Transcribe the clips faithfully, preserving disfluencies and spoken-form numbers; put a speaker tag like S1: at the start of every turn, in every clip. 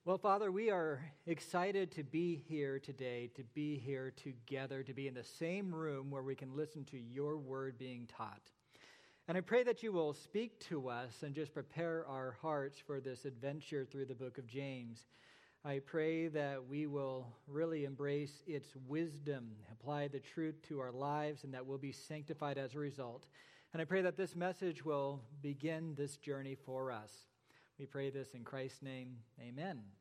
S1: Well, Father, we are excited to be here today, to be here together, to be in the same room where we can listen to your word being taught. And I pray that you will speak to us and just prepare our hearts for this adventure through the book of James. I pray that we will really embrace its wisdom, apply the truth to our lives, and that we'll be sanctified as a result. And I pray that this message will begin this journey for us. We pray this in Christ's name. Amen.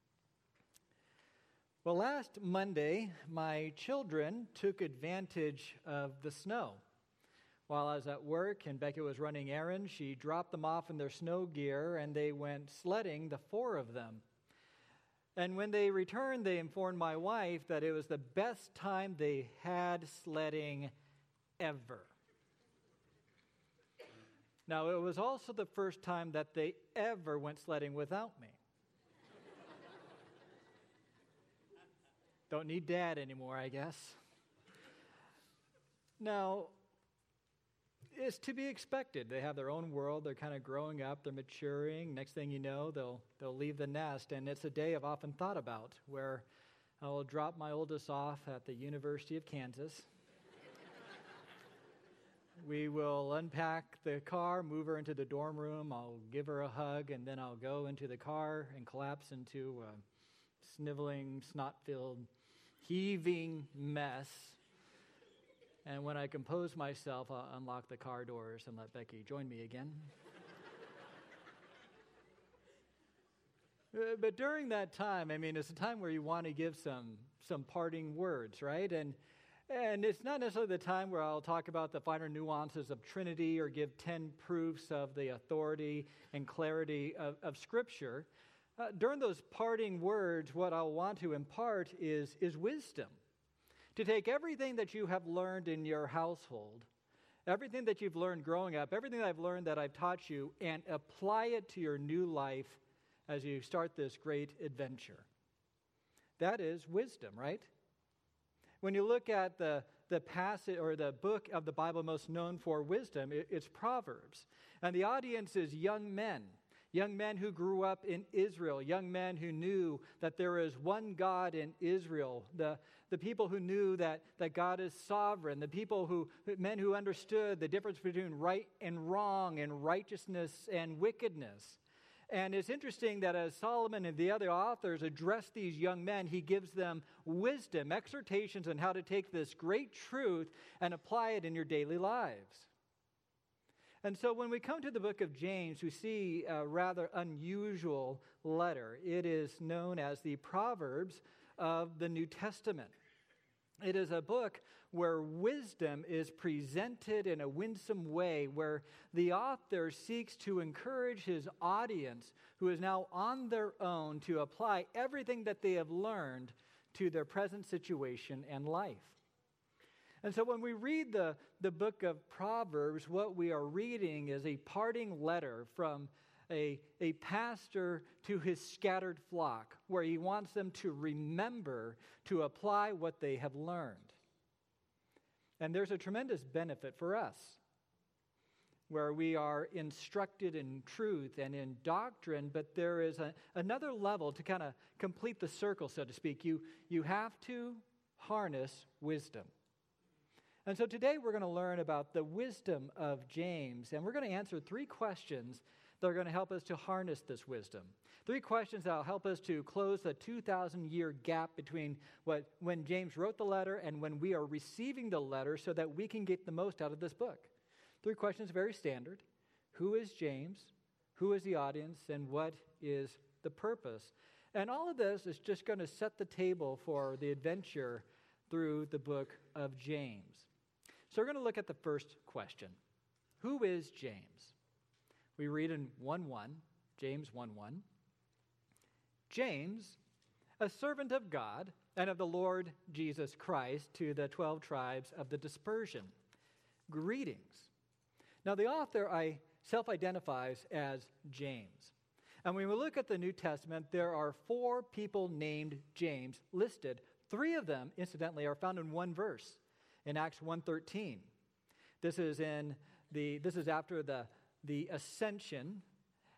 S1: Well, last Monday, my children took advantage of the snow. While I was at work and Becky was running errands, she dropped them off in their snow gear and they went sledding, the four of them. And when they returned, they informed my wife that it was the best time they had sledding ever. Now, it was also the first time that they ever went sledding without me. Don't need Dad anymore, I guess. Now, it's to be expected. They have their own world. They're kind of growing up. They're maturing. Next thing you know, they'll they'll leave the nest. And it's a day I've often thought about where I will drop my oldest off at the University of Kansas. We will unpack the car, move her into the dorm room. I'll give her a hug, and then I'll go into the car and collapse into a sniveling, snot-filled, heaving mess. And when I compose myself, I'll unlock the car doors and let Becky join me again. But during that time, I mean, it's a time where you want to give some some parting words, right? And And it's not necessarily the time where I'll talk about the finer nuances of Trinity or give ten proofs of the authority and clarity of, of Scripture. Uh, during those parting words, what I'll want to impart is, is wisdom. To take everything that you have learned in your household, everything that you've learned growing up, everything that I've learned that I've taught you, and apply it to your new life as you start this great adventure. That is wisdom, right? When you look at the, the passage or the book of the Bible most known for wisdom, it, it's Proverbs. And the audience is young men, young men who grew up in Israel, young men who knew that there is one God in Israel, the, the people who knew that, that God is sovereign, the people who, men who understood the difference between right and wrong and righteousness and wickedness. And it's interesting that as Solomon and the other authors address these young men, he gives them wisdom, exhortations on how to take this great truth and apply it in your daily lives. And so when we come to the book of James, we see a rather unusual letter. It is known as the Proverbs of the New Testament. It is a book where wisdom is presented in a winsome way, where the author seeks to encourage his audience, who is now on their own, to apply everything that they have learned to their present situation and life. And so when we read the, the book of Proverbs, what we are reading is a parting letter from A, a pastor to his scattered flock, where he wants them to remember to apply what they have learned. And there's a tremendous benefit for us, where we are instructed in truth and in doctrine, but there is a, another level to kind of complete the circle, so to speak. You, you have to harness wisdom. And so today we're going to learn about the wisdom of James, and we're going to answer three questions that are going to help us to harness this wisdom. Three questions that will help us to close the two thousand year gap between what when James wrote the letter and when we are receiving the letter, so that we can get the most out of this book. Three questions, very standard. Who is James? Who is the audience? And what is the purpose? And all of this is just going to set the table for the adventure through the book of James. So we're going to look at the first question. Who is James? We read in one one, James one one. James, a servant of God and of the Lord Jesus Christ, to the twelve tribes of the dispersion. Greetings. Now the author I self-identifies as James. And when we look at the New Testament, there are four people named James listed. Three of them, incidentally, are found in one verse in Acts one thirteen. This is in the this is after the, the ascension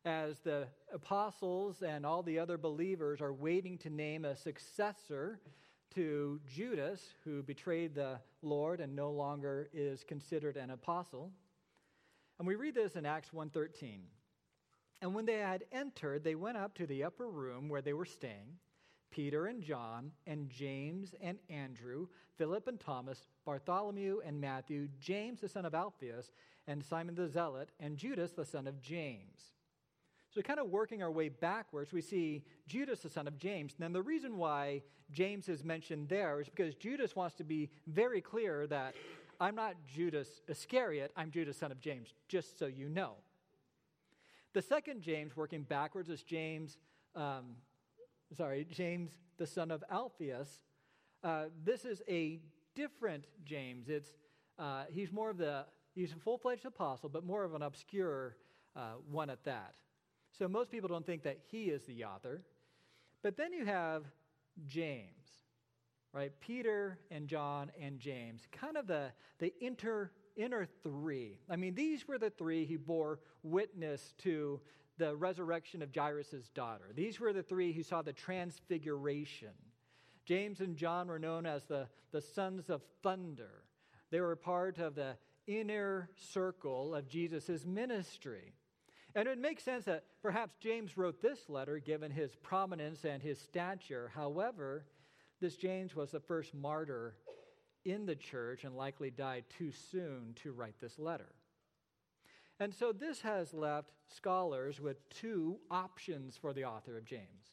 S1: as the apostles and all the other believers are waiting to name a successor to Judas, who betrayed the Lord and no longer is considered an apostle. And we read this in Acts one thirteen. And when they had entered, they went up to the upper room where they were staying, Peter and John and James and Andrew, Philip and Thomas, Bartholomew and Matthew, James the son of Alphaeus, and Simon the Zealot, and Judas the son of James. So kind of working our way backwards, we see Judas the son of James. And then the reason why James is mentioned there is because Judas wants to be very clear that I'm not Judas Iscariot, I'm Judas son of James, just so you know. The second James, working backwards, is James, um, sorry, James the son of Alphaeus. Uh, this is a different James. It's uh, he's more of the he's a full-fledged apostle, but more of an obscure uh, one at that. So most people don't think that he is the author. But then you have James, right? Peter and John and James, kind of the, the inter, inner three. I mean, these were the three who bore witness to the resurrection of Jairus' daughter. These were the three who saw the transfiguration. James and John were known as the, the sons of thunder. They were part of the inner circle of Jesus' ministry. And it makes sense that perhaps James wrote this letter given his prominence and his stature. However, this James was the first martyr in the church and likely died too soon to write this letter. And so this has left scholars with two options for the author of James.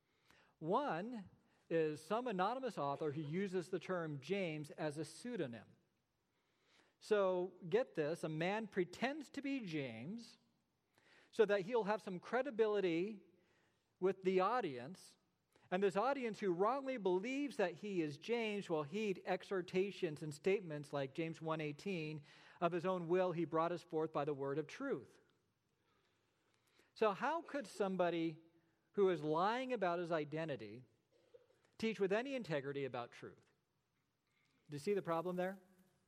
S1: One is some anonymous author who uses the term James as a pseudonym. So get this, a man pretends to be James so that he'll have some credibility with the audience. And this audience who wrongly believes that he is James will heed exhortations and statements like James one eighteen, of his own will he brought us forth by the word of truth. So how could somebody who is lying about his identity teach with any integrity about truth? Do you see the problem there?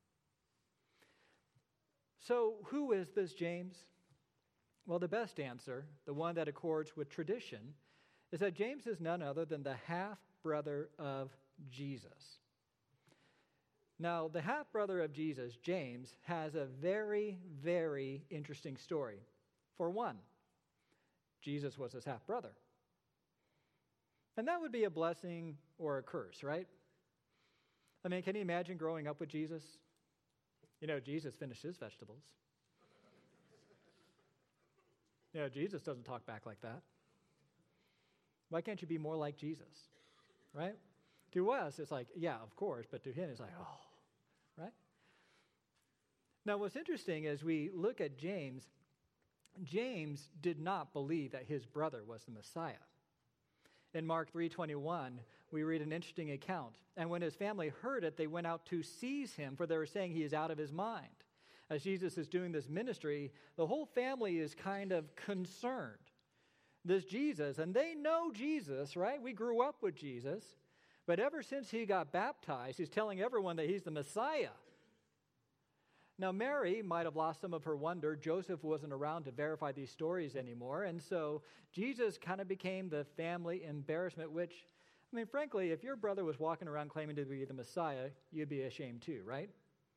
S1: So who is this James? Well, the best answer, the one that accords with tradition, is that James is none other than the half-brother of Jesus. Now, the half-brother of Jesus, James, has a very, very interesting story. For one, Jesus was his half-brother. And that would be a blessing or a curse, right? I mean, can you imagine growing up with Jesus? You know, Jesus finished his vegetables. You know, Jesus doesn't talk back like that. Why can't you be more like Jesus, right? To us, it's like, yeah, of course, but to him, it's like, oh, right? Now, what's interesting is we look at James. James did not believe that his brother was the Messiah. In Mark three twenty-one, we read an interesting account. And when his family heard it, they went out to seize him, for they were saying he is out of his mind. As Jesus is doing this ministry, the whole family is kind of concerned. This Jesus, and they know Jesus, right? We grew up with Jesus. But ever since he got baptized, he's telling everyone that he's the Messiah. Now, Mary might have lost some of her wonder. Joseph wasn't around to verify these stories anymore. And so Jesus kind of became the family embarrassment, which, I mean, frankly, if your brother was walking around claiming to be the Messiah, you'd be ashamed too, right?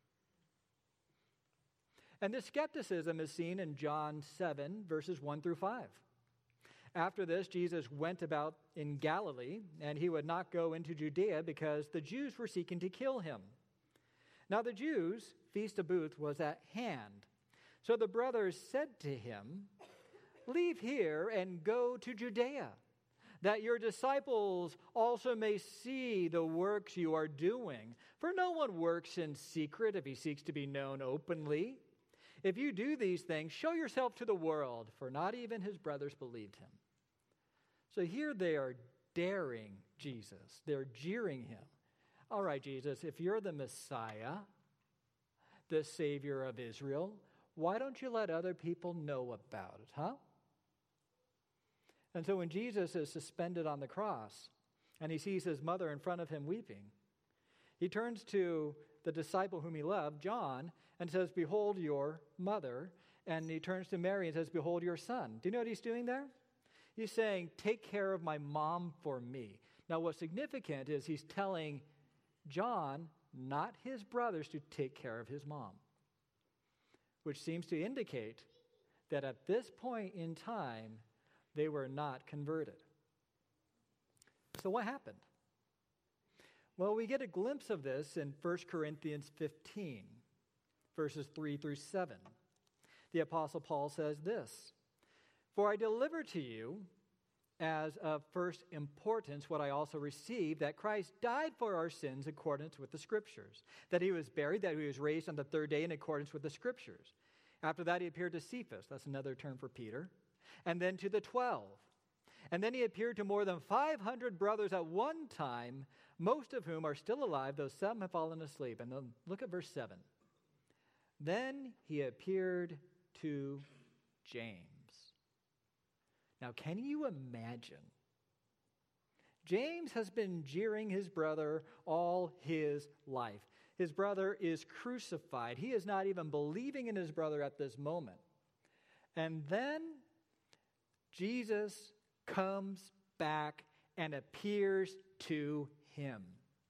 S1: And this skepticism is seen in John seven, verses one through five. After this, Jesus went about in Galilee, and he would not go into Judea because the Jews were seeking to kill him. Now the Jews' feast of booths was at hand. So the brothers said to him, "Leave here and go to Judea, that your disciples also may see the works you are doing. For no one works in secret if he seeks to be known openly. If you do these things, show yourself to the world," for not even his brothers believed him. So here they are daring Jesus. They're jeering him. All right, Jesus, if you're the Messiah, the Savior of Israel, why don't you let other people know about it, huh? And so when Jesus is suspended on the cross and he sees his mother in front of him weeping, he turns to the disciple whom he loved, John, and says, "Behold your mother." And he turns to Mary and says, behold your son. Do you know what he's doing there? He's saying, take care of my mom for me. Now, what's significant is he's telling John, not his brothers, to take care of his mom, which seems to indicate that at this point in time, they were not converted. So what happened? Well, we get a glimpse of this in First Corinthians fifteen, verses three through seven. The Apostle Paul says this, for I delivered to you as of first importance what I also received, that Christ died for our sins in accordance with the Scriptures, that he was buried, that he was raised on the third day in accordance with the Scriptures. After that, he appeared to Cephas, that's another term for Peter, and then to the twelve. And then he appeared to more than five hundred brothers at one time, most of whom are still alive, though some have fallen asleep. And then look at verse seven. Then he appeared to James. Now, can you imagine? James has been jeering his brother all his life. His brother is crucified. He is not even believing in his brother at this moment. And then Jesus comes back and appears to him.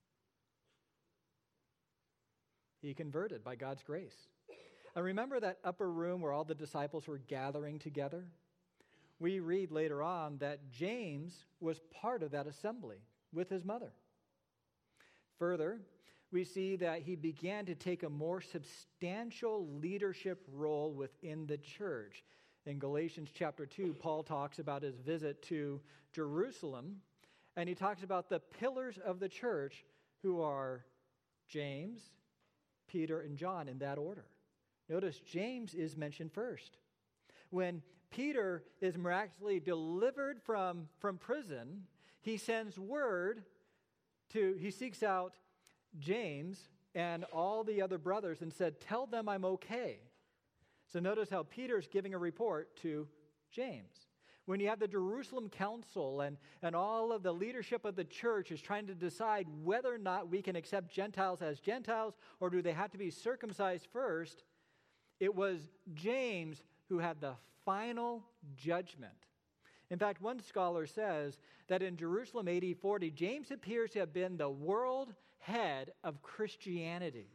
S1: He converted by God's grace. And remember that upper room where all the disciples were gathering together? We read later on that James was part of that assembly with his mother. Further, we see that he began to take a more substantial leadership role within the church. In Galatians chapter two, Paul talks about his visit to Jerusalem, and he talks about the pillars of the church, who are James, Peter, and John in that order. Notice James is mentioned first. When Peter is miraculously delivered from, from prison, he sends word to, he seeks out James and all the other brothers and said, tell them I'm okay. So notice how Peter's giving a report to James. When you have the Jerusalem Council and, and all of the leadership of the church is trying to decide whether or not we can accept Gentiles as Gentiles or do they have to be circumcised first, it was James who had the final judgment. In fact, one scholar says that in Jerusalem A D forty, James appears to have been the world head of Christianity.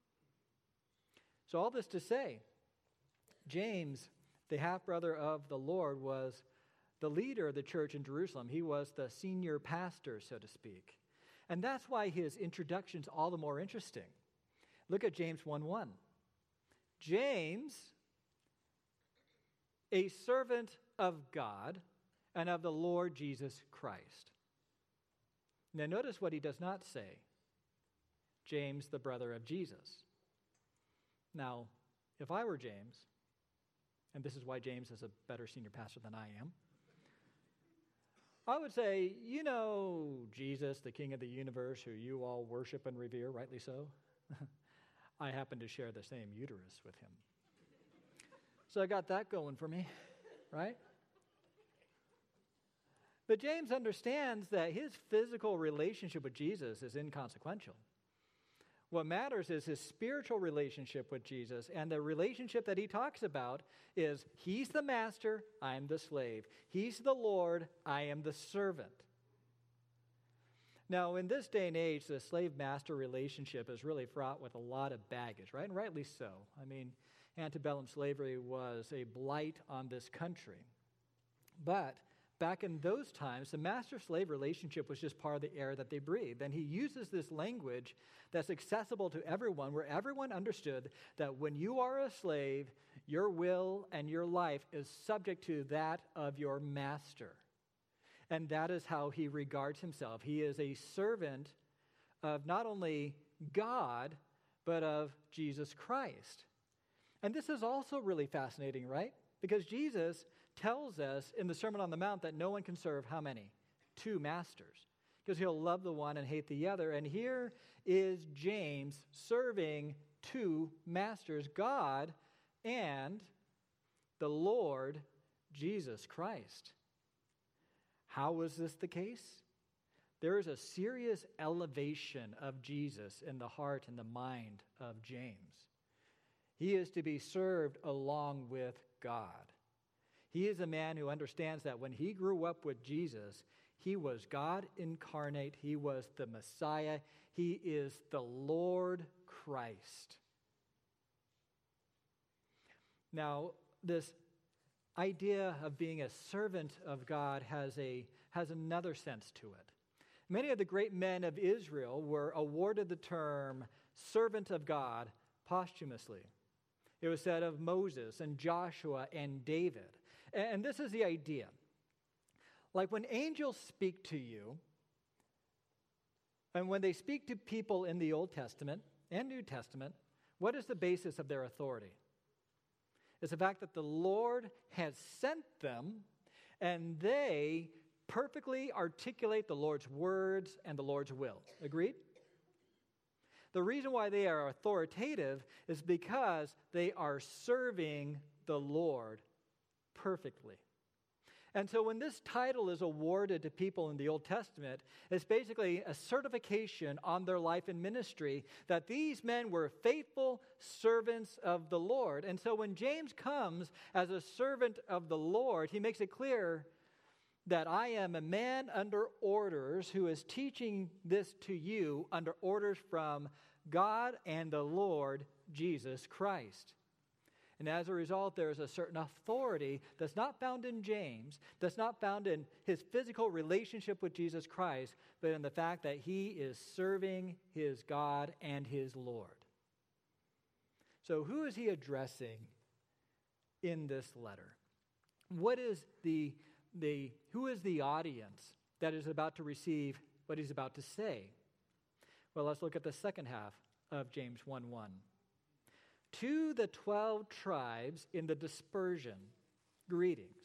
S1: So all this to say, James, the half-brother of the Lord, was the leader of the church in Jerusalem. He was the senior pastor, so to speak. And that's why his introduction's all the more interesting. Look at James one one. James, a servant of God and of the Lord Jesus Christ. Now notice what he does not say. James, the brother of Jesus. Now, if I were James, and this is why James is a better senior pastor than I am, I would say, you know, Jesus, the King of the universe, who you all worship and revere, rightly so. I happen to share the same uterus with him. So I got that going for me, right? But James understands that his physical relationship with Jesus is inconsequential. What matters is his spiritual relationship with Jesus, and the relationship that he talks about is he's the master, I'm the slave. He's the Lord, I am the servant. Now, in this day and age, the slave-master relationship is really fraught with a lot of baggage, right? And rightly so. I mean, antebellum slavery was a blight on this country. But back in those times, the master-slave relationship was just part of the air that they breathed. And he uses this language that's accessible to everyone, where everyone understood that when you are a slave, your will and your life is subject to that of your master. And that is how he regards himself. He is a servant of not only God, but of Jesus Christ. And this is also really fascinating, right? Because Jesus tells us in the Sermon on the Mount that no one can serve how many? Two masters. Because he'll love the one and hate the other. And here is James serving two masters, God and the Lord Jesus Christ. How was this the case? There is a serious elevation of Jesus in the heart and the mind of James. He is to be served along with God. He is a man who understands that when he grew up with Jesus, he was God incarnate. He was the Messiah. He is the Lord Christ. Now, this idea of being a servant of God has a has another sense to it. Many of the great men of Israel were awarded the term servant of God posthumously. It was said of Moses and Joshua and David. And this is the idea. Like when angels speak to you, and when they speak to people in the Old Testament and New Testament, what is the basis of their authority? It's the fact that the Lord has sent them, and they perfectly articulate the Lord's words and the Lord's will. Agreed? The reason why they are authoritative is because they are serving the Lord perfectly. And so when this title is awarded to people in the Old Testament, it's basically a certification on their life and ministry that these men were faithful servants of the Lord. And so when James comes as a servant of the Lord, he makes it clear that I am a man under orders who is teaching this to you under orders from God and the Lord Jesus Christ. And as a result, there is a certain authority that's not found in James, that's not found in his physical relationship with Jesus Christ, but in the fact that he is serving his God and his Lord. So who is he addressing in this letter? What is the, the who is the audience that is about to receive what he's about to say? Well, let's look at the second half of James one one. To the twelve tribes in the dispersion, greetings.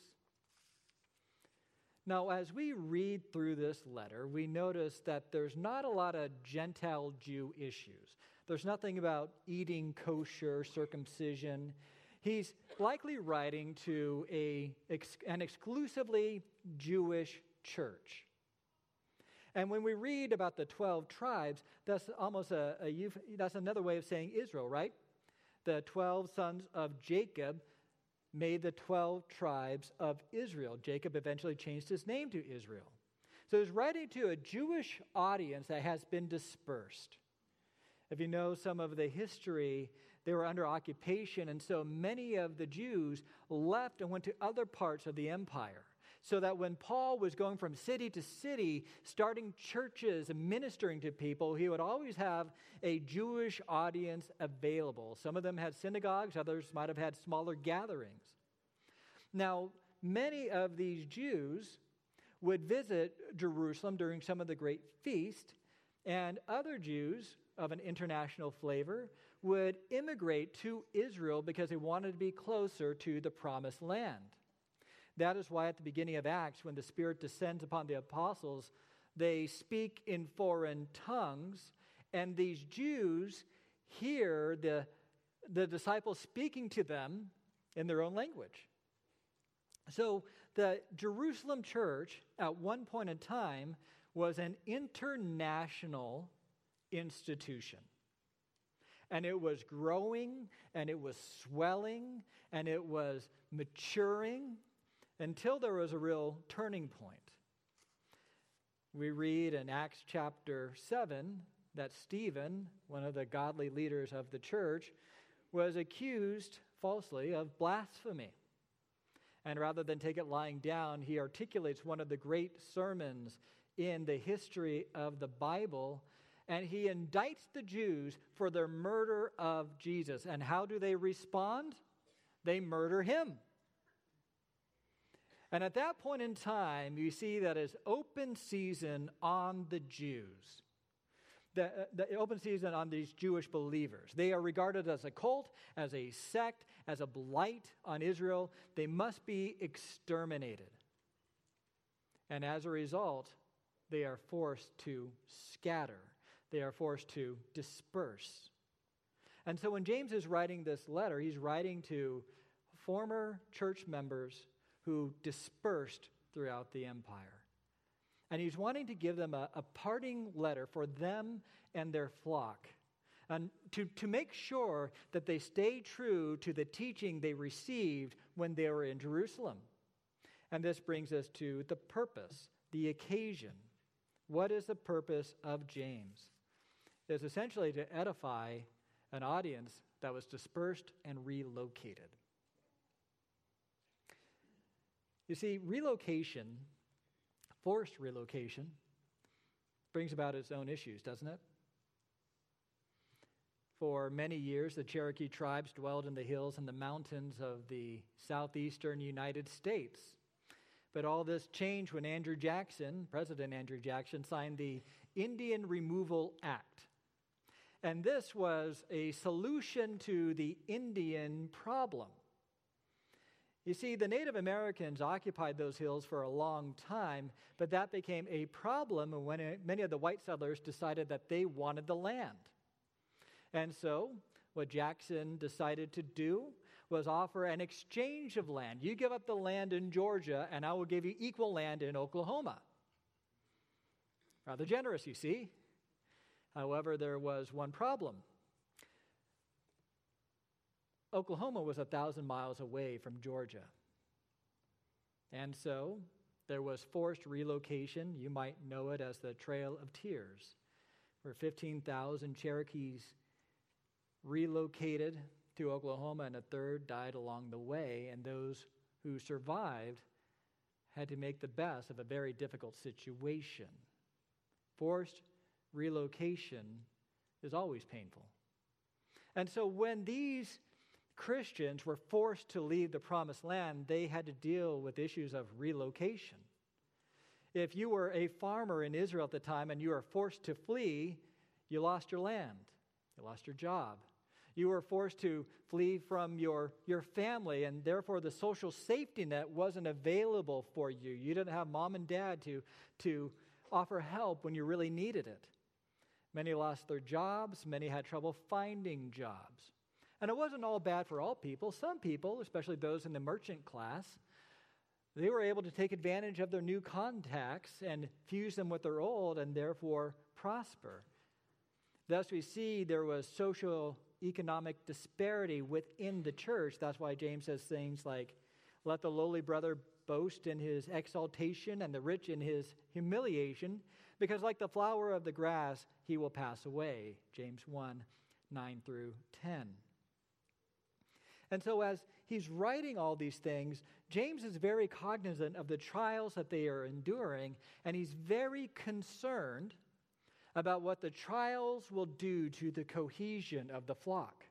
S1: Now, as we read through this letter, we notice that there's not a lot of Gentile Jew issues. There's nothing about eating kosher, circumcision. He's likely writing to a, an exclusively Jewish church. And when we read about the twelve tribes, that's almost a, a that's another way of saying Israel, right? The twelve sons of Jacob made the twelve tribes of Israel. Jacob eventually changed his name to Israel. So he's writing to a Jewish audience that has been dispersed. If you know some of the history, they were under occupation, and so many of the Jews left and went to other parts of the empire. So that when Paul was going from city to city, starting churches and ministering to people, he would always have a Jewish audience available. Some of them had synagogues, others might have had smaller gatherings. Now, many of these Jews would visit Jerusalem during some of the great feasts, and other Jews of an international flavor would immigrate to Israel because they wanted to be closer to the promised land. That is why at the beginning of Acts, when the Spirit descends upon the apostles, they speak in foreign tongues, and these Jews hear the, the disciples speaking to them in their own language. So the Jerusalem church, at one point in time, was an international institution. And it was growing, and it was swelling, and it was maturing, until there was a real turning point. We read in Acts chapter seven that Stephen, one of the godly leaders of the church, was accused falsely of blasphemy. And rather than take it lying down, he articulates one of the great sermons in the history of the Bible, and he indicts the Jews for their murder of Jesus. And how do they respond? They murder him. And at that point in time, you see that it's open season on the Jews. The, the open season on these Jewish believers. They are regarded as a cult, as a sect, as a blight on Israel. They must be exterminated. And as a result, they are forced to scatter. They are forced to disperse. And so when James is writing this letter, he's writing to former church members who dispersed throughout the empire. And he's wanting to give them a, a parting letter for them and their flock, and to, to make sure that they stay true to the teaching they received when they were in Jerusalem. And this brings us to the purpose, the occasion. What is the purpose of James? It's essentially to edify an audience that was dispersed and relocated. You see, relocation, forced relocation, brings about its own issues, doesn't it? For many years, the Cherokee tribes dwelled in the hills and the mountains of the southeastern United States. But all this changed when Andrew Jackson, President Andrew Jackson, signed the Indian Removal Act. And this was a solution to the Indian problem. You see, the Native Americans occupied those hills for a long time, but that became a problem when it, many of the white settlers decided that they wanted the land. And so, what Jackson decided to do was offer an exchange of land. You give up the land in Georgia, and I will give you equal land in Oklahoma. Rather generous, you see. However, there was one problem. Oklahoma was a thousand miles away from Georgia. And so there was forced relocation. You might know it as the Trail of Tears, where fifteen thousand Cherokees relocated to Oklahoma, and a third died along the way. And those who survived had to make the best of a very difficult situation. Forced relocation is always painful. And so when these Christians were forced to leave the promised land, they had to deal with issues of relocation. If you were a farmer in Israel at the time and you were forced to flee, you lost your land, you lost your job. You were forced to flee from your, your family, and therefore the social safety net wasn't available for you. You didn't have mom and dad to, to offer help when you really needed it. Many lost their jobs. Many had trouble finding jobs. And it wasn't all bad for all people. Some people, especially those in the merchant class, they were able to take advantage of their new contacts and fuse them with their old and therefore prosper. Thus we see there was social economic disparity within the church. That's why James says things like, let the lowly brother boast in his exaltation and the rich in his humiliation, because like the flower of the grass, he will pass away. James one, nine through ten. And so as he's writing all these things, James is very cognizant of the trials that they are enduring, and he's very concerned about what the trials will do to the cohesion of the flock.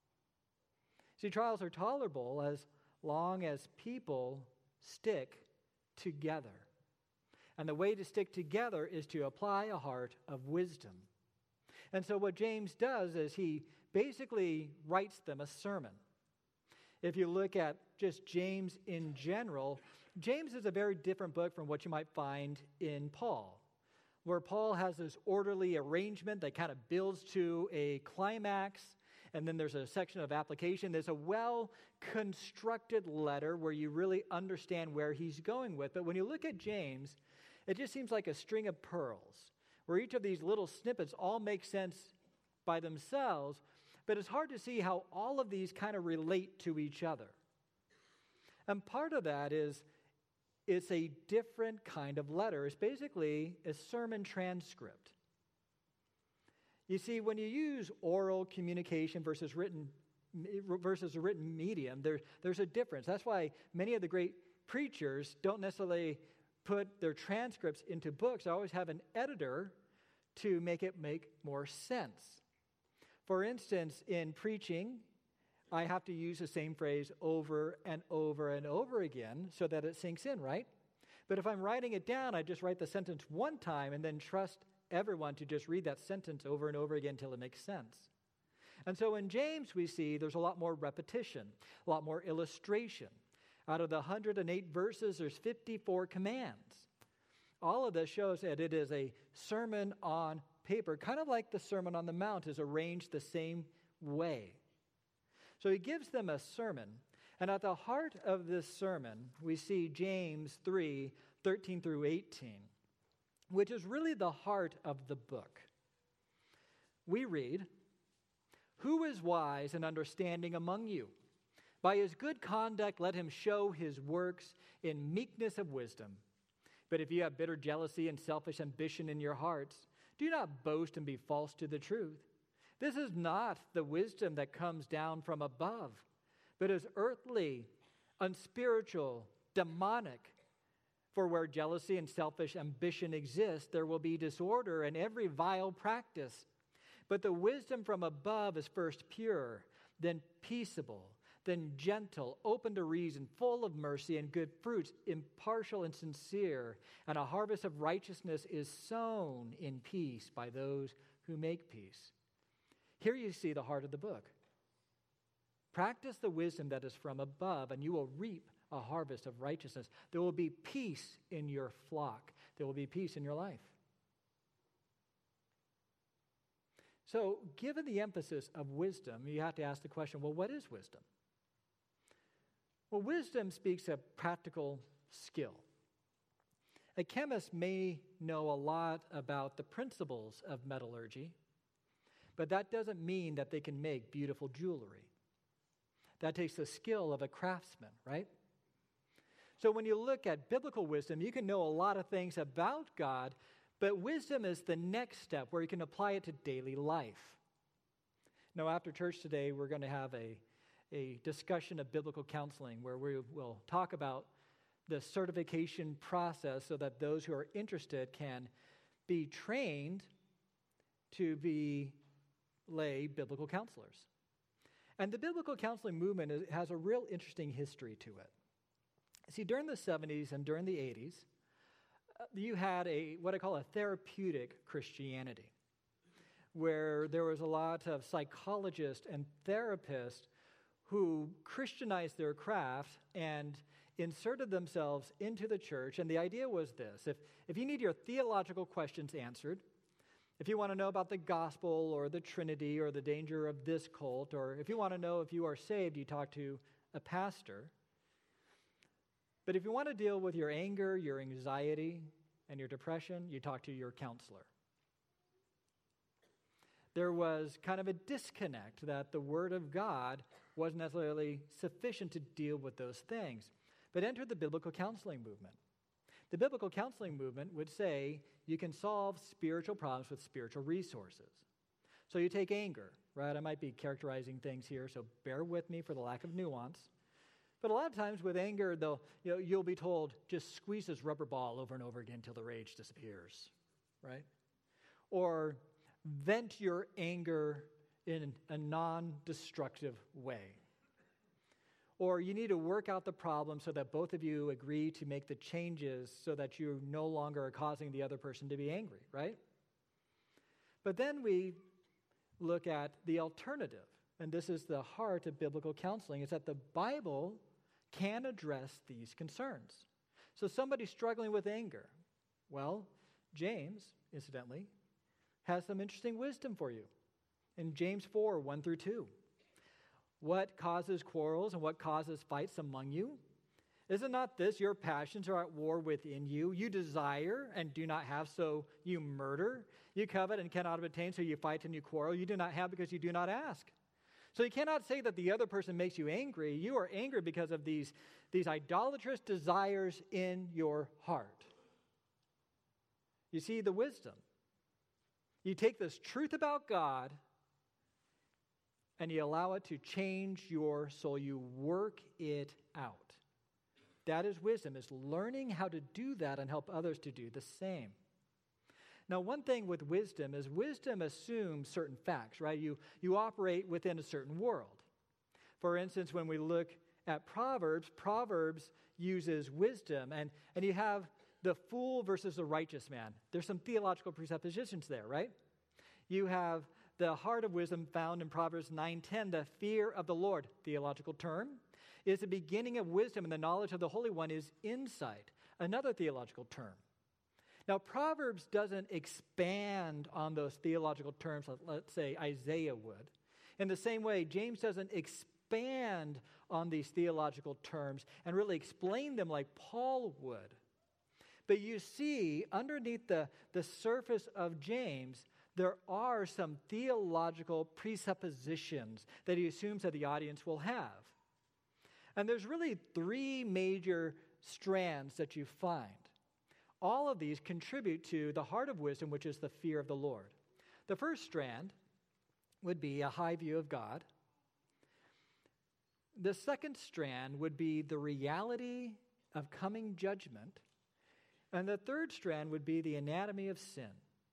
S1: See, trials are tolerable as long as people stick together. And the way to stick together is to apply a heart of wisdom. And so what James does is he basically writes them a sermon. If you look at just James in general, James is a very different book from what you might find in Paul, where Paul has this orderly arrangement that kind of builds to a climax, and then there's a section of application. There's a well-constructed letter where you really understand where he's going with. But when you look at James, it just seems like a string of pearls, where each of these little snippets all make sense by themselves, but it's hard to see how all of these kind of relate to each other. And part of that is it's a different kind of letter. It's basically a sermon transcript. You see, when you use oral communication versus written versus a written medium, there, there's a difference. That's why many of the great preachers don't necessarily put their transcripts into books. They always have an editor to make it make more sense. For instance, in preaching, I have to use the same phrase over and over and over again so that it sinks in, right? But if I'm writing it down, I just write the sentence one time and then trust everyone to just read that sentence over and over again until it makes sense. And so in James, we see there's a lot more repetition, a lot more illustration. Out of the one hundred eight verses, there's fifty-four commands. All of this shows that it is a sermon on paper, kind of like the Sermon on the Mount is arranged the same way. So he gives them a sermon, and at the heart of this sermon, we see James three, thirteen through eighteen, which is really the heart of the book. We read, Who is wise and understanding among you? By his good conduct, let him show his works in meekness of wisdom. But if you have bitter jealousy and selfish ambition in your hearts, do not boast and be false to the truth. This is not the wisdom that comes down from above, but is earthly, unspiritual, demonic. For where jealousy and selfish ambition exist, there will be disorder and every vile practice. But the wisdom from above is first pure, then peaceable, then gentle, open to reason, full of mercy and good fruits, impartial and sincere. And a harvest of righteousness is sown in peace by those who make peace. Here you see the heart of the book. Practice the wisdom that is from above, and you will reap a harvest of righteousness. There will be peace in your flock. There will be peace in your life. So, given the emphasis of wisdom, you have to ask the question, well, what is wisdom? Well, wisdom speaks of practical skill. A chemist may know a lot about the principles of metallurgy, but that doesn't mean that they can make beautiful jewelry. That takes the skill of a craftsman, right? So when you look at biblical wisdom, you can know a lot of things about God, but wisdom is the next step where you can apply it to daily life. Now, after church today, we're going to have a, a discussion of biblical counseling where we will talk about the certification process so that those who are interested can be trained to be lay biblical counselors. And the biblical counseling movement is, has a real interesting history to it. See, during the seventies and during the eighties, uh, you had a what I call a therapeutic Christianity, where there was a lot of psychologists and therapists who Christianized their craft and inserted themselves into the church. And the idea was this: if, if you need your theological questions answered, if you want to know about the gospel or the Trinity or the danger of this cult, or if you want to know if you are saved, you talk to a pastor. But if you want to deal with your anger, your anxiety, and your depression, you talk to your counselor. There was kind of a disconnect that the Word of God wasn't necessarily sufficient to deal with those things. But enter the biblical counseling movement. The biblical counseling movement would say you can solve spiritual problems with spiritual resources. So you take anger, right? I might be characterizing things here, so bear with me for the lack of nuance. But a lot of times with anger, they'll, you know, you'll be told, just squeeze this rubber ball over and over again until the rage disappears, right? Or vent your anger in a non-destructive way. Or you need to work out the problem so that both of you agree to make the changes so that you no longer are causing the other person to be angry, right? But then we look at the alternative, and this is the heart of biblical counseling, is that the Bible can address these concerns. So somebody struggling with anger, well, James, incidentally, has some interesting wisdom for you. In James four, one through two. What causes quarrels and what causes fights among you? Is it not this? Your passions are at war within you. You desire and do not have, so you murder. You covet and cannot obtain, so you fight and you quarrel. You do not have because you do not ask. So you cannot say that the other person makes you angry. You are angry because of these, these idolatrous desires in your heart. You see the wisdom. You take this truth about God and you allow it to change your soul. You work it out. That is wisdom, is learning how to do that and help others to do the same. Now, one thing with wisdom is wisdom assumes certain facts, right? You, you operate within a certain world. For instance, when we look at Proverbs, Proverbs uses wisdom, and, and you have the fool versus the righteous man. There's some theological presuppositions there, right? You have the heart of wisdom found in Proverbs nine ten, the fear of the Lord, theological term, is the beginning of wisdom, and the knowledge of the Holy One is insight, another theological term. Now, Proverbs doesn't expand on those theological terms, let's say Isaiah would. In the same way, James doesn't expand on these theological terms and really explain them like Paul would. But you see, underneath the, the surface of James, there are some theological presuppositions that he assumes that the audience will have. And there's really three major strands that you find. All of these contribute to the heart of wisdom, which is the fear of the Lord. The first strand would be a high view of God. The second strand would be the reality of coming judgment. And the third strand would be the anatomy of sin.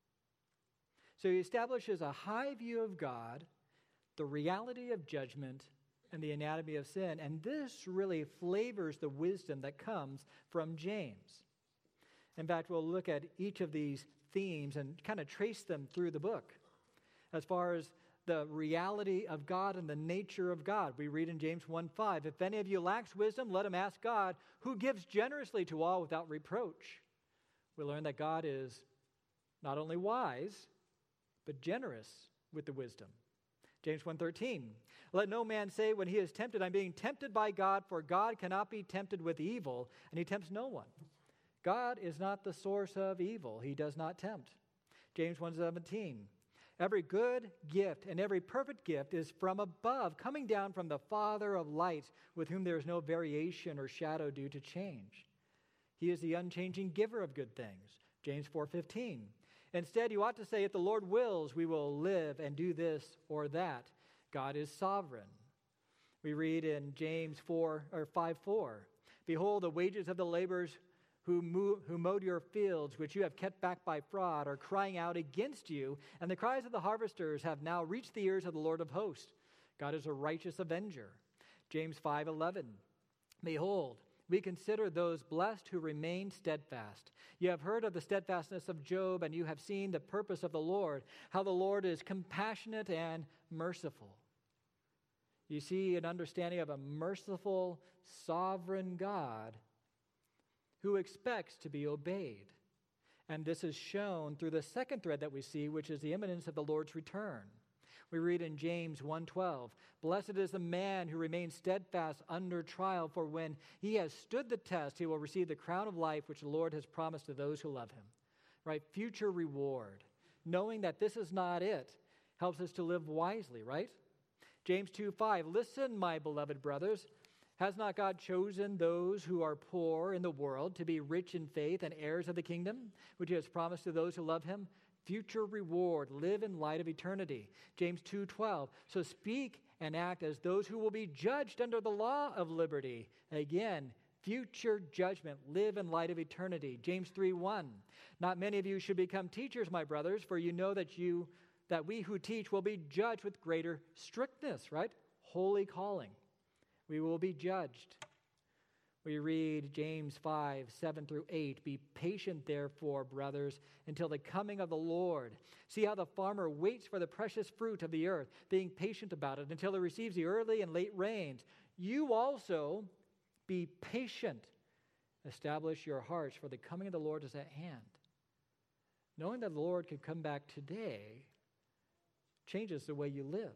S1: So he establishes a high view of God, the reality of judgment, and the anatomy of sin. And this really flavors the wisdom that comes from James. In fact, we'll look at each of these themes and kind of trace them through the book. As far as the reality of God and the nature of God, we read in James one five, if any of you lacks wisdom, let him ask God, who gives generously to all without reproach. We learn that God is not only wise, but generous with the wisdom. James one thirteen, let no man say when he is tempted, I'm being tempted by God, for God cannot be tempted with evil, and he tempts no one. God is not the source of evil. He does not tempt. James one seventeen, every good gift and every perfect gift is from above, coming down from the Father of lights, with whom there is no variation or shadow due to change. He is the unchanging giver of good things. James four fifteen, instead, you ought to say, if the Lord wills, we will live and do this or that. God is sovereign. We read in James four or five four, behold, the wages of the laborers who, move, who mowed your fields, which you have kept back by fraud, are crying out against you, and the cries of the harvesters have now reached the ears of the Lord of hosts. God is a righteous avenger. James five eleven, behold, we consider those blessed who remain steadfast. You have heard of the steadfastness of Job, and you have seen the purpose of the Lord, how the Lord is compassionate and merciful. You see an understanding of a merciful, sovereign God who expects to be obeyed. And this is shown through the second thread that we see, which is the imminence of the Lord's return. We read in James one twelve, blessed is the man who remains steadfast under trial, for when he has stood the test, he will receive the crown of life which the Lord has promised to those who love him. Right? Future reward. Knowing that this is not it helps us to live wisely, right? James two five, listen, my beloved brothers, has not God chosen those who are poor in the world to be rich in faith and heirs of the kingdom, which he has promised to those who love him? Future reward, live in light of eternity. James two twelve, so speak and act as those who will be judged under the law of liberty. Again, future judgment, live in light of eternity. James three one, not many of you should become teachers, my brothers, for you know that you that we who teach will be judged with greater strictness, right? Holy calling. We will be judged. We read James five, seven through eight. Be patient, therefore, brothers, until the coming of the Lord. See how the farmer waits for the precious fruit of the earth, being patient about it until it receives the early and late rains. You also be patient. Establish your hearts, for the coming of the Lord is at hand. Knowing that the Lord could come back today changes the way you live.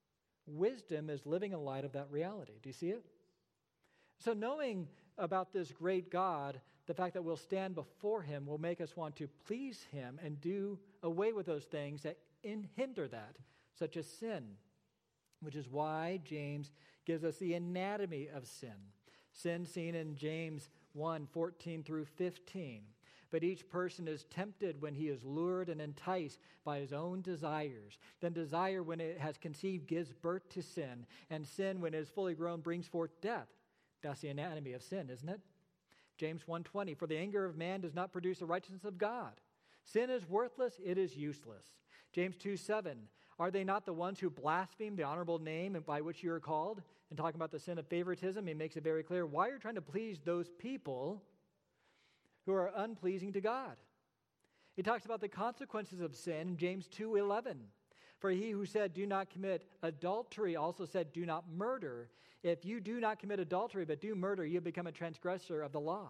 S1: Wisdom is living in light of that reality. Do you see it? So knowing about this great God, the fact that we'll stand before him will make us want to please him and do away with those things that in, hinder that, such as sin, which is why James gives us the anatomy of sin. Sin seen in James one, fourteen through fifteen. But each person is tempted when he is lured and enticed by his own desires. Then desire, when it has conceived, gives birth to sin. And sin, when it is fully grown, brings forth death. That's the anatomy of sin, isn't it? James one twenty, for the anger of man does not produce the righteousness of God. Sin is worthless, it is useless. James two seven, are they not the ones who blaspheme the honorable name by which you are called? And talking about the sin of favoritism, he makes it very clear why you're trying to please those people who are unpleasing to God. He talks about the consequences of sin in James two eleven. For he who said, do not commit adultery, also said, do not murder. If you do not commit adultery but do murder, you become a transgressor of the law.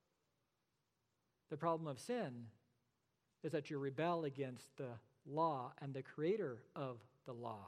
S1: The problem of sin is that you rebel against the law and the creator of the law.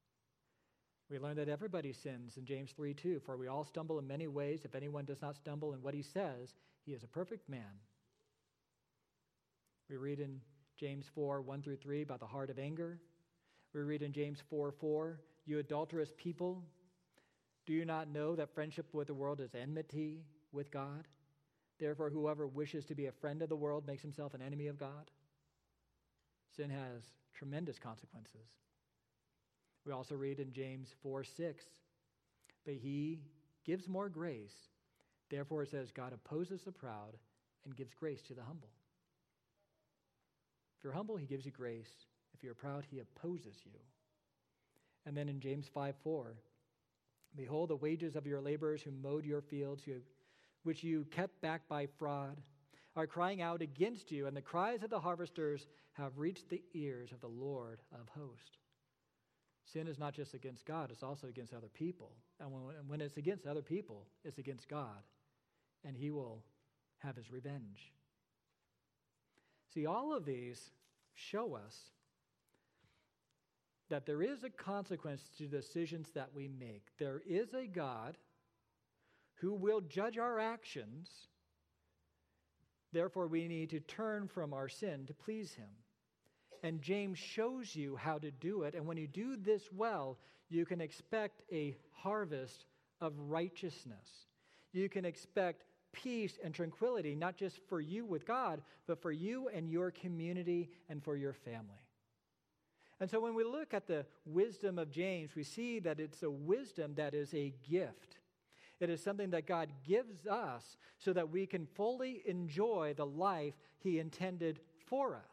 S1: We learn that everybody sins in James three two. For we all stumble in many ways. If anyone does not stumble in what he says, he is a perfect man. We read in James four, one through three, about the heart of anger. We read in James four, four, you adulterous people, do you not know that friendship with the world is enmity with God? Therefore, whoever wishes to be a friend of the world makes himself an enemy of God. Sin has tremendous consequences. We also read in James four, six, but he gives more grace. Therefore, it says, God opposes the proud and gives grace to the humble. If you're humble, he gives you grace. If you're proud, he opposes you. And then in James five, four, behold, the wages of your laborers who mowed your fields, who, which you kept back by fraud, are crying out against you, and the cries of the harvesters have reached the ears of the Lord of hosts. Sin is not just against God, it's also against other people. And when, when it's against other people, it's against God, and he will have his revenge. See, all of these show us that there is a consequence to decisions that we make. There is a God who will judge our actions. Therefore, we need to turn from our sin to please him. And James shows you how to do it. And when you do this well, you can expect a harvest of righteousness. You can expect peace and tranquility, not just for you with God, but for you and your community and for your family. And so when we look at the wisdom of James, we see that it's a wisdom that is a gift. It is something that God gives us so that we can fully enjoy the life he intended for us.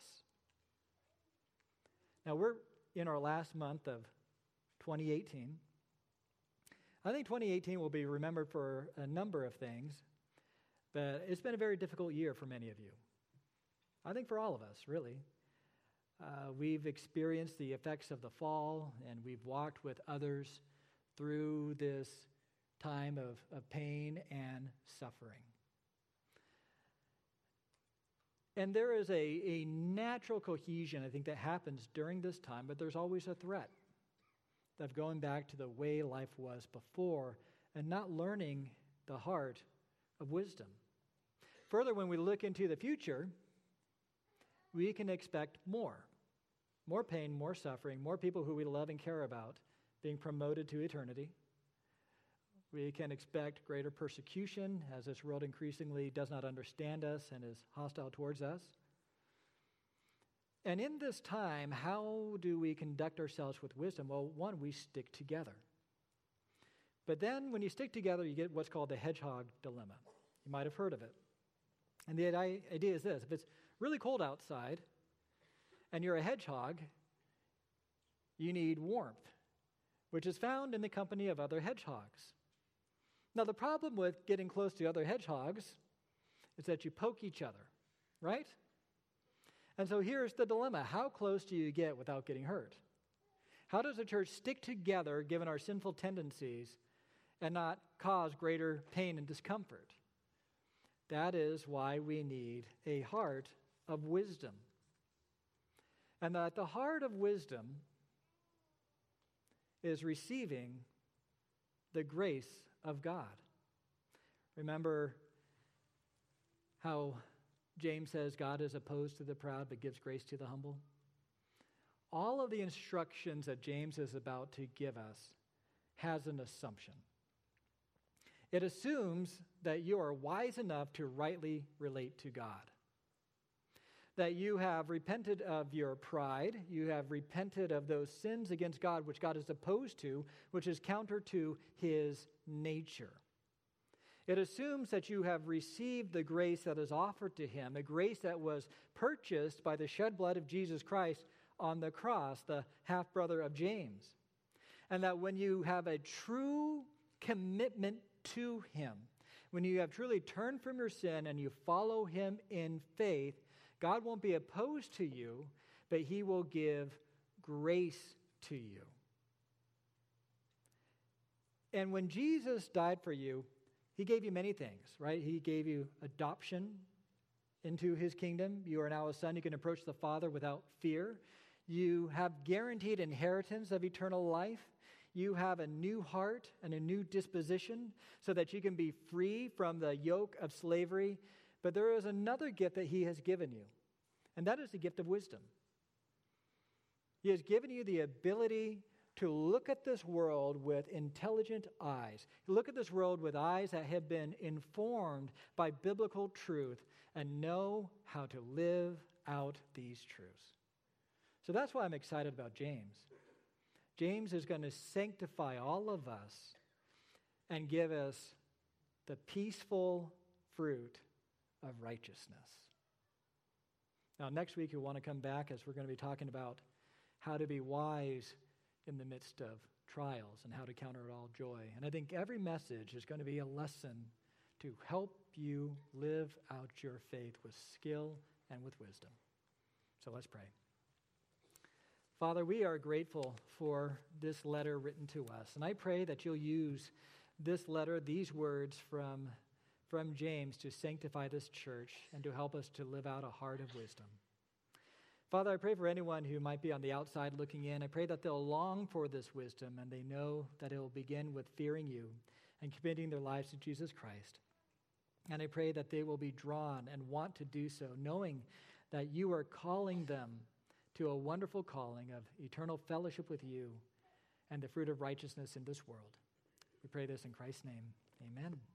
S1: Now, we're in our last month of twenty eighteen. I think twenty eighteen will be remembered for a number of things, but it's been a very difficult year for many of you. I think for all of us, really. Uh, we've experienced the effects of the fall, and we've walked with others through this time of, of pain and suffering. And there is a, a natural cohesion, I think, that happens during this time, but there's always a threat of going back to the way life was before and not learning the heart of wisdom. Further, when we look into the future, we can expect more. More pain, more suffering, more people who we love and care about being promoted to eternity. We can expect greater persecution as this world increasingly does not understand us and is hostile towards us. And in this time, how do we conduct ourselves with wisdom? Well, one, we stick together. But then when you stick together, you get what's called the hedgehog dilemma. You might have heard of it. And the idea is this: if it's really cold outside and you're a hedgehog, you need warmth, which is found in the company of other hedgehogs. Now, the problem with getting close to other hedgehogs is that you poke each other, right? And so here's the dilemma. How close do you get without getting hurt? How does the church stick together given our sinful tendencies and not cause greater pain and discomfort? That is why we need a heart of wisdom. And that the heart of wisdom is receiving the grace of God. Remember how James says God is opposed to the proud but gives grace to the humble? All of the instructions that James is about to give us has an assumption. It assumes that you are wise enough to rightly relate to God. That you have repented of your pride, you have repented of those sins against God which God is opposed to, which is counter to his nature. It assumes that you have received the grace that is offered to him, a grace that was purchased by the shed blood of Jesus Christ on the cross, the half-brother of James. And that when you have a true commitment to him, when you have truly turned from your sin and you follow him in faith, God won't be opposed to you, but he will give grace to you. And when Jesus died for you, he gave you many things, right? He gave you adoption into his kingdom. You are now a son. You can approach the Father without fear. You have guaranteed inheritance of eternal life. You have a new heart and a new disposition so that you can be free from the yoke of slavery. But there is another gift that he has given you. and that is the gift of wisdom. He has given you the ability to look at this world with intelligent eyes. Look at this world with eyes that have been informed by biblical truth and know how to live out these truths. So that's why I'm excited about James. James is going to sanctify all of us and give us the peaceful fruit of righteousness. Now, next week, you'll want to come back as we're going to be talking about how to be wise in the midst of trials and how to count it all joy. And I think every message is going to be a lesson to help you live out your faith with skill and with wisdom. So let's pray. Father, we are grateful for this letter written to us. And I pray that you'll use this letter, these words from, from James to sanctify this church and to help us to live out a heart of wisdom. Father, I pray for anyone who might be on the outside looking in. I pray that they'll long for this wisdom and they know that it will begin with fearing you and committing their lives to Jesus Christ. And I pray that they will be drawn and want to do so, knowing that you are calling them to a wonderful calling of eternal fellowship with you and the fruit of righteousness in this world. We pray this in Christ's name. Amen.